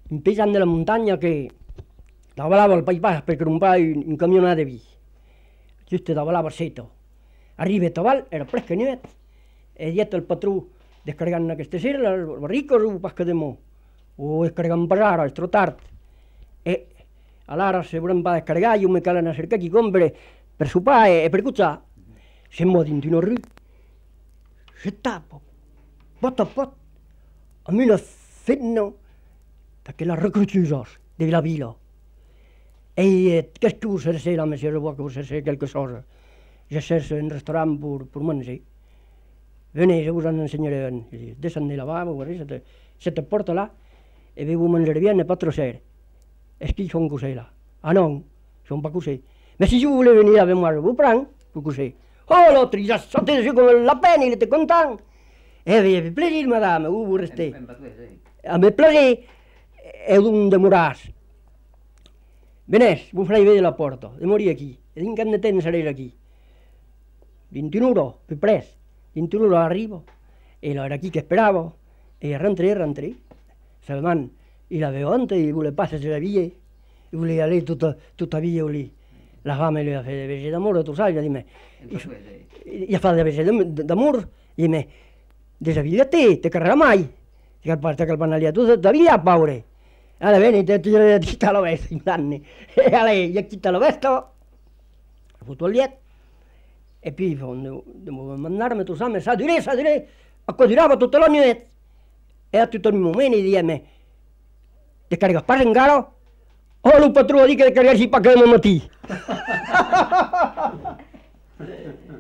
un paysan de la muntanya que tabalava el País Basc per crompar un camionat de vi. Just tabalava seto. Arriba a Tabal, era ple canyet, e diet el patró descarregant aquesta sera, els barricos o pas que de mo, o descarregant pesar, el trotart. E allora se volem va descarregar, io mi calen a cercar chi compre per sopar e per cuzzare. Siamo dintre una rue, se tappo, pot a pot, a me la fenno, perché la recrutusos de la vila. E qu'est-ce que vous cherchez là, monsieur, je vois que vous cherchez quelque chose. Je cherche un restaurant pour manger. Venez, je vous en enseignerai. Descendez là-bas, vous voyez, cette porte-là, et vous mangerez bien, pas trop cher. Est-ce qu'ils sont couchés là? Ah non, ils ne sont pas couchés. Mais si vous voulez venir avec moi, je vous prends pour coucher. Oh, l'autre, il a sauté dessus comme la peine, il était content. Eh bien, fait plaisir, madame, où vous restez? À me plaisir, et où demorarse. Venez, vous farez veure la porta, de morir aquí. E din quant de temps seré aquí. 21 euros, più presto. 21 euros arrivo. E era aquí que esperavo. E rentré. Seulement, il avait honte, il voulait pas se réveiller. Il voulait aller toute vie au lit. La femme lui a fait des baisers d'amour et tout ça. Il a dit, mais... Il a fait des baisers d'amour. Il a dit, mais... Desabillate, te carrerà mai. Che al panalia, tu tutta via, paure. Allora vieni, ti città la veste, in anni. E a lei, gli città la veste, ha avuto il liet. E poi, devo mandarmi, tu sai, sa dire, a continuava tutta la notte. E a tutto il momento, dice, ti carica pas encara? Oh, il patró ha dit que te carregassi pa que demà matí.